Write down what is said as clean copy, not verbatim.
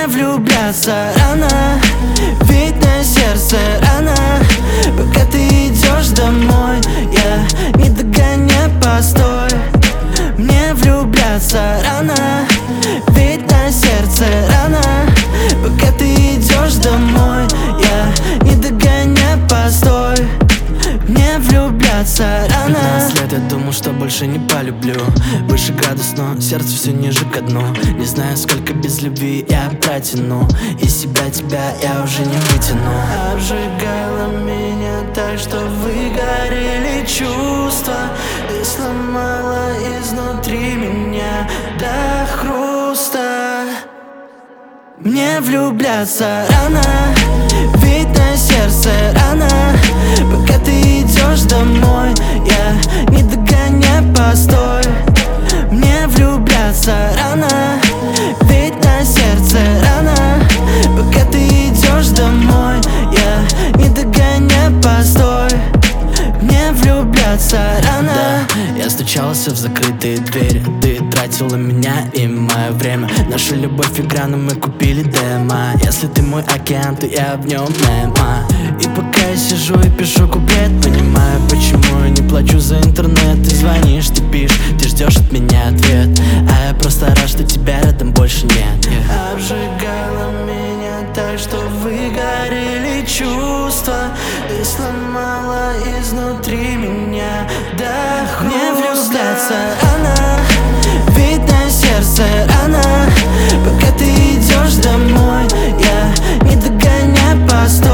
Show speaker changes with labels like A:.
A: влюбляться рано, ведь на сердце рано. Пока ты идешь домой, я не догоняй, постой. Мне влюбляться рано, ведь на сердце рано. Пока ты идешь домой, я не догоняй, постой. Мне влюбляться рано. 15 лет я думал, что больше не полюблю. Выше градус, но сердце все ниже ко дну. Не знаю, сколько без любви я протяну. Из себя тебя я уже не вытяну. Обжигала меня так, что выгорели чувства. Ты сломала изнутри меня до хруста. Мне влюбляться рано, ведь на сердце рано. Пока ты идешь домой, я не догоняй, постой. Мне влюбляться рано, ведь на сердце рано. Пока ты идешь домой, я не догоняй, постой. Мне влюбляться рано. Да, я стучался в закрытые двери. Ты тратила меня и мое время. Наша любовь игра, но мы купили демо. Если ты мой океан, то я в нем Немо. И пока я сижу и пишу куплет, понимаю, почему я не плачу за интернет. Ты звонишь, ты пишешь, ты ждешь от меня ответ. А я просто рад, что тебя рядом больше нет. Обжигала меня так, что выгорели чувства. Ты сломала изнутри меня до хруста. Мне влюбляться рано, ведь на сердце рано. Пока ты идешь домой, я не догоняй, постой.